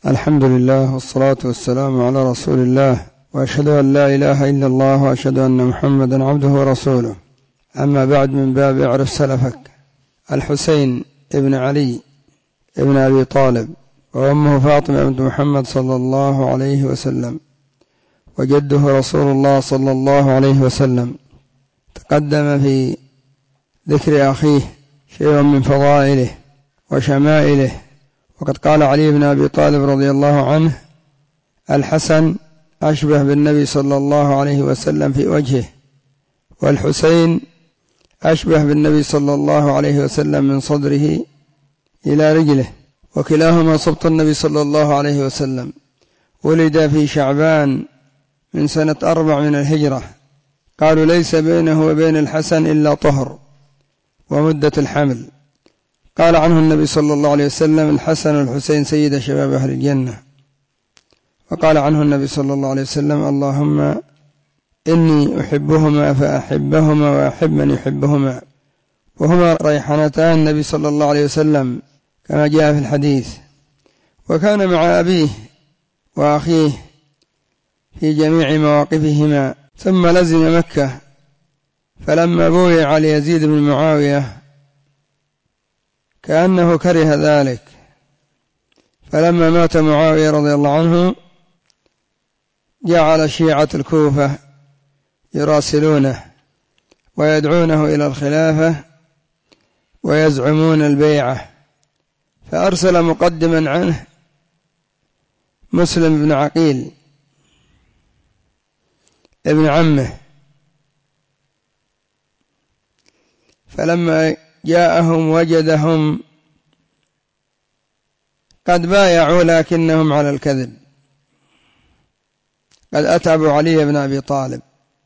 الحمد لله والصلاة والسلام على رسول الله، وأشهد أن لا إله إلا الله، وأشهد أن محمدا عبده ورسوله. أما بعد، من باب اعرف سلفك. الحسين ابن علي ابن أبي طالب، وأمه فاطمة بنت محمد صلى الله عليه وسلم، وجده رسول الله صلى الله عليه وسلم. تقدم في ذكر أخيه شيء من فضائله وشمائله، وقد قال علي بن أبي طالب رضي الله عنه: الحسن أشبه بالنبي صلى الله عليه وسلم في وجهه، والحسين أشبه بالنبي صلى الله عليه وسلم من صدره إلى رجله، وكلاهما سبط النبي صلى الله عليه وسلم. ولد في شعبان من سنة 4 من الهجرة. قالوا ليس بينه وبين الحسن إلا طهر ومدة الحمل. قال عنه النبي صلى الله عليه وسلم: الحسن والحسين سيد شباب أهل الجنة. وقال عنه النبي صلى الله عليه وسلم: اللهم إني أحبهما فأحبهما وأحب من يحبهما. وهما ريحانتان النبي صلى الله عليه وسلم كما جاء في الحديث. وكان مع أبيه وأخيه في جميع مواقفهما. ثم لزم مكة، فلما بويع ليزيد بن معاوية كأنه كره ذلك، فلما مات معاوية رضي الله عنه جعل شيعة الكوفة يراسلونه ويدعونه إلى الخلافة ويزعمون البيعة، فأرسل مقدما عنه مسلم بن عقيل ابن عمه. فلما جاءهم وجدهم قد بايعوا لكنهم على الكذب، قد أتعبوا علي بن أبي طالب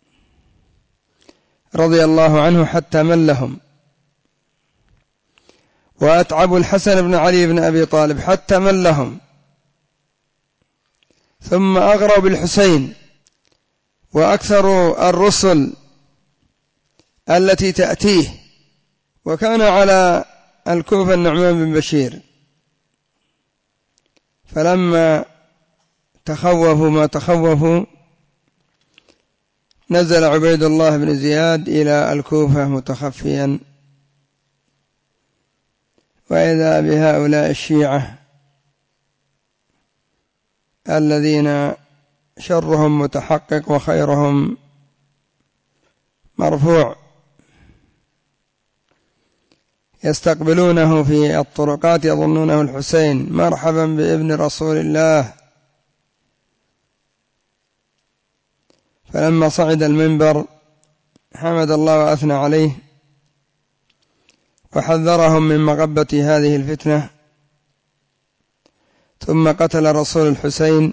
رضي الله عنه حتى ملهم، وأتعبوا الحسن بن علي بن أبي طالب حتى ملهم، ثم أغروا بالحسين. وأكثر الرسل التي تأتيه، وكان على الكوفة النعمان بن بشير، فلما تخوفوا ما تخوفوا نزل عبيد الله بن زياد إلى الكوفة متخفيا، وإذا بهؤلاء الشيعة الذين شرهم متحقق وخيرهم مرفوع يستقبلونه في الطرقات يظنونه الحسين: مرحبا بابن رسول الله. فلما صعد المنبر حمد الله وأثنى عليه وحذرهم من مغبة هذه الفتنة، ثم قتل رسول الحسين،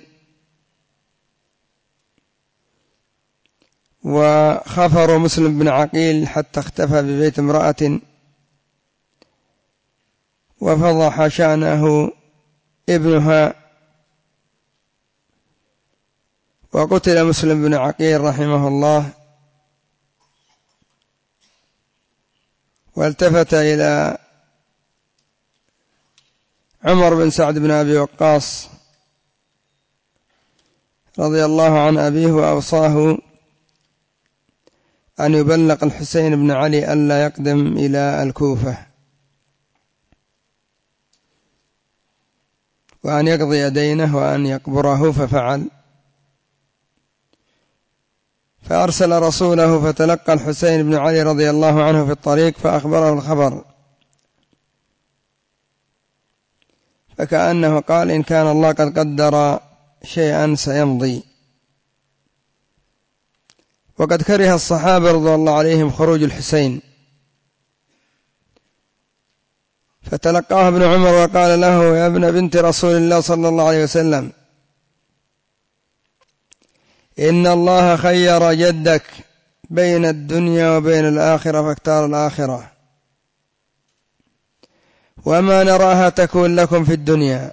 وخفروا مسلم بن عقيل حتى اختفى ببيت امرأة، وفضح شأنه ابنها، وقتل مسلم بن عقيل رحمه الله. والتفت إلى عمر بن سعد بن أبي وقاص رضي الله عن أبيه، وأوصاه أن يبلغ الحسين بن علي ألا يقدم إلى الكوفة، وأن يقضي دينه وأن يقبره، ففعل. فأرسل رسوله فتلقى الحسين بن علي رضي الله عنه في الطريق، فأخبره الخبر، فكأنه قال: إن كان الله قد قدر شيئا سيمضي. وقد كره الصحابة رضي الله عليهم خروج الحسين، فتلقاه ابن عمر وقال له: يا ابن بنت رسول الله صلى الله عليه وسلم، إن الله خير جدك بين الدنيا وبين الآخرة فاختار الآخرة، وما نراها تكون لكم في الدنيا.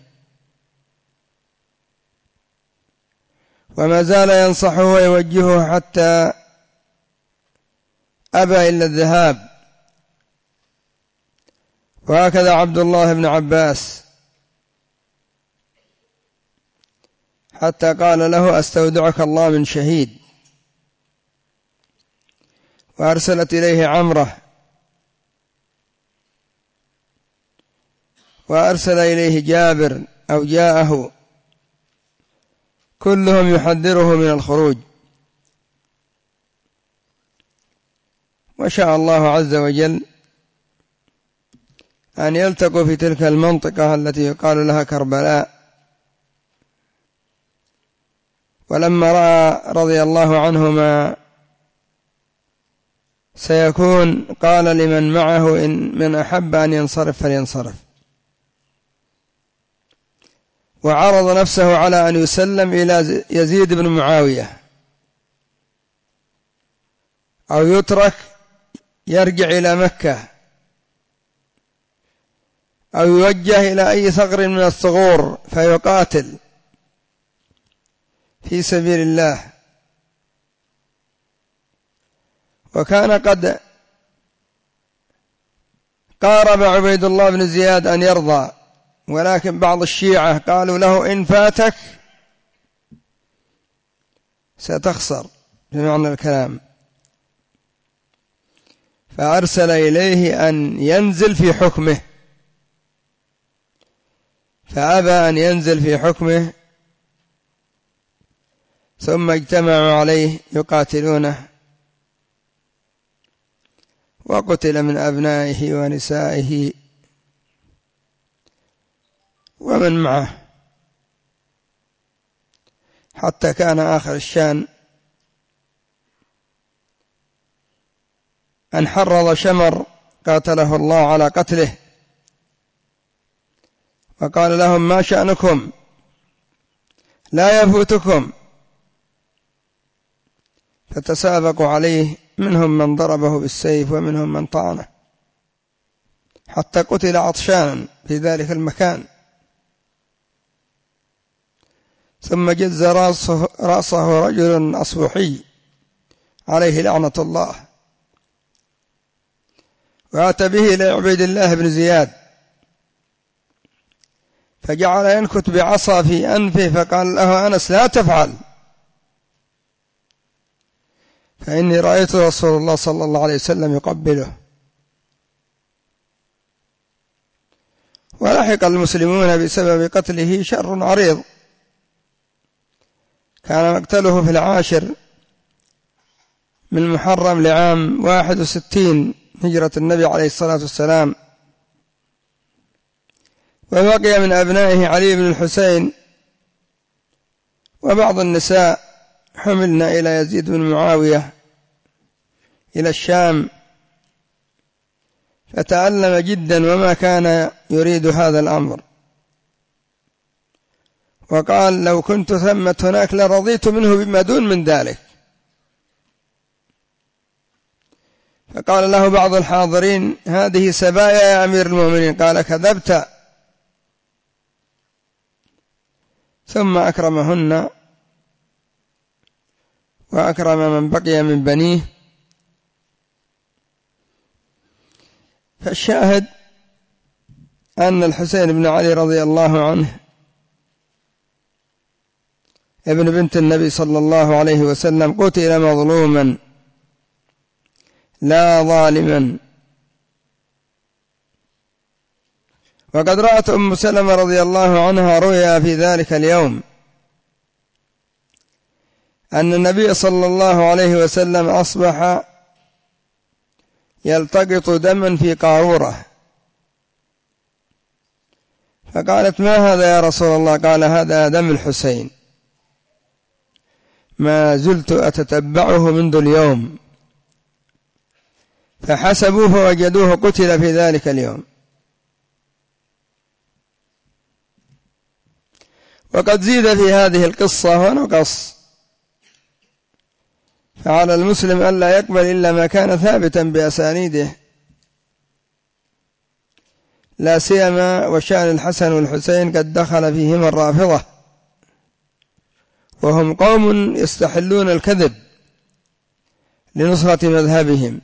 وما زال ينصحه ويوجهه حتى أبى إلا الذهاب. وهكذا عبد الله بن عباس حتى قال له أستودعك الله من شهيد. وأرسلت إليه عمرة، وأرسل إليه جابر أو جاءه، كلهم يحذره من الخروج. وشاء الله عز وجل أن يلتقوا في تلك المنطقة التي يقال لها كربلاء. ولما رأى رضي الله عنه ما سيكون قال لمن معه إن من أحب أن ينصرف فلينصرف، وعرض نفسه على أن يسلم إلى يزيد بن معاوية أو يترك يرجع إلى مكة أو يوجه إلى أي ثغر من الثغور فيقاتل في سبيل الله. وكان قد قارب عبيد الله بن زياد أن يرضى، ولكن بعض الشيعة قالوا له إن فاتك ستخسر بمعنى الكلام، فأرسل إليه أن ينزل في حكمه، فأبى أن ينزل في حكمه، ثم اجتمعوا عليه يقاتلونه، وقتل من أبنائه ونسائه ومن معه، حتى كان آخر الشان أن حرض شمر قاتله الله على قتله، وقال لهم ما شأنكم لا يفوتكم، فتسابقوا عليه، منهم من ضربه بالسيف ومنهم من طعنه، حتى قتل عطشانا في ذلك المكان. ثم جز رأسه رجل أصبحي عليه لعنة الله، وأتى به إلى عبيد الله بن زياد، فجعل ينكت بعصا في أنفه، فقال له أنس لا تفعل، فإني رأيت رسول الله صلى الله عليه وسلم يقبله. ولحق المسلمون بسبب قتله شر عريض، كان مقتله في 10 من محرم لعام 61 هجرة النبي عليه الصلاة والسلام. وبقي من أبنائه علي بن الحسين وبعض النساء، حملنا إلى يزيد بن معاوية إلى الشام، فتألم جدا وما كان يريد هذا الأمر، وقال لو كنت ثمة هناك لرضيت منه بما دون من ذلك. فقال له بعض الحاضرين هذه سبايا يا أمير المؤمنين، قال كذبت، ثم أكرمهن وأكرم من بقي من بنيه. فالشاهد أن الحسين بن علي رضي الله عنه ابن بنت النبي صلى الله عليه وسلم قتل مظلوما لا ظالما. وقد رأت أم سلمة رضي الله عنها رؤيا في ذلك اليوم أن النبي صلى الله عليه وسلم أصبح يلتقط دما في قارورة، فقالت ما هذا يا رسول الله؟ قال هذا دم الحسين، ما زلت أتتبعه منذ اليوم، فحسبوه فوجدوه قتل في ذلك اليوم. وقد زيد في هذه القصة ونقص، فعلى المسلم ألا يقبل إلا ما كان ثابتا بأسانيده، لا سيما وشأن الحسن والحسين قد دخل فيهما الرافضة، وهم قوم يستحلون الكذب لنصرة مذهبهم.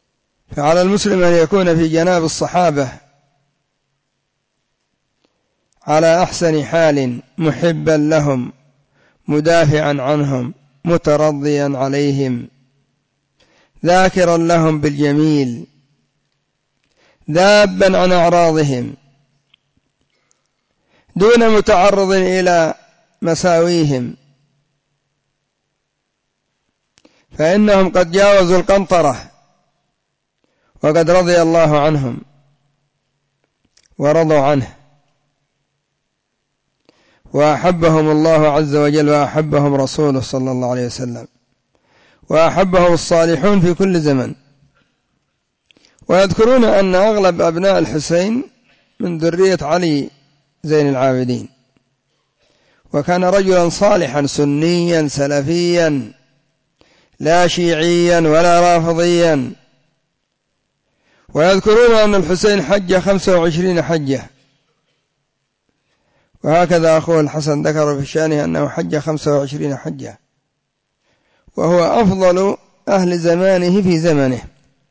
فعلى المسلم أن يكون في جناب الصحابة على أحسن حال محبا لهم مدافعا عنهم مترضيا عليهم ذاكرا لهم بالجميل ذابا عن أعراضهم دون متعرض إلى مساويهم، فإنهم قد جاوزوا القنطرة وقد رضي الله عنهم ورضوا عنه، وأحبهم الله عز وجل وأحبهم رسوله صلى الله عليه وسلم، وأحبهم الصالحون في كل زمن. ويذكرون أن أغلب أبناء الحسين من ذرية علي زين العابدين، وكان رجلا صالحا سنيا سلفيا لا شيعيا ولا رافضيا. ويذكرون أن الحسين حج 25 حجة، وهكذا أخوه الحسن ذكر في شأنه أنه حج 25 حجة، وهو أفضل أهل زمانه في زمنه.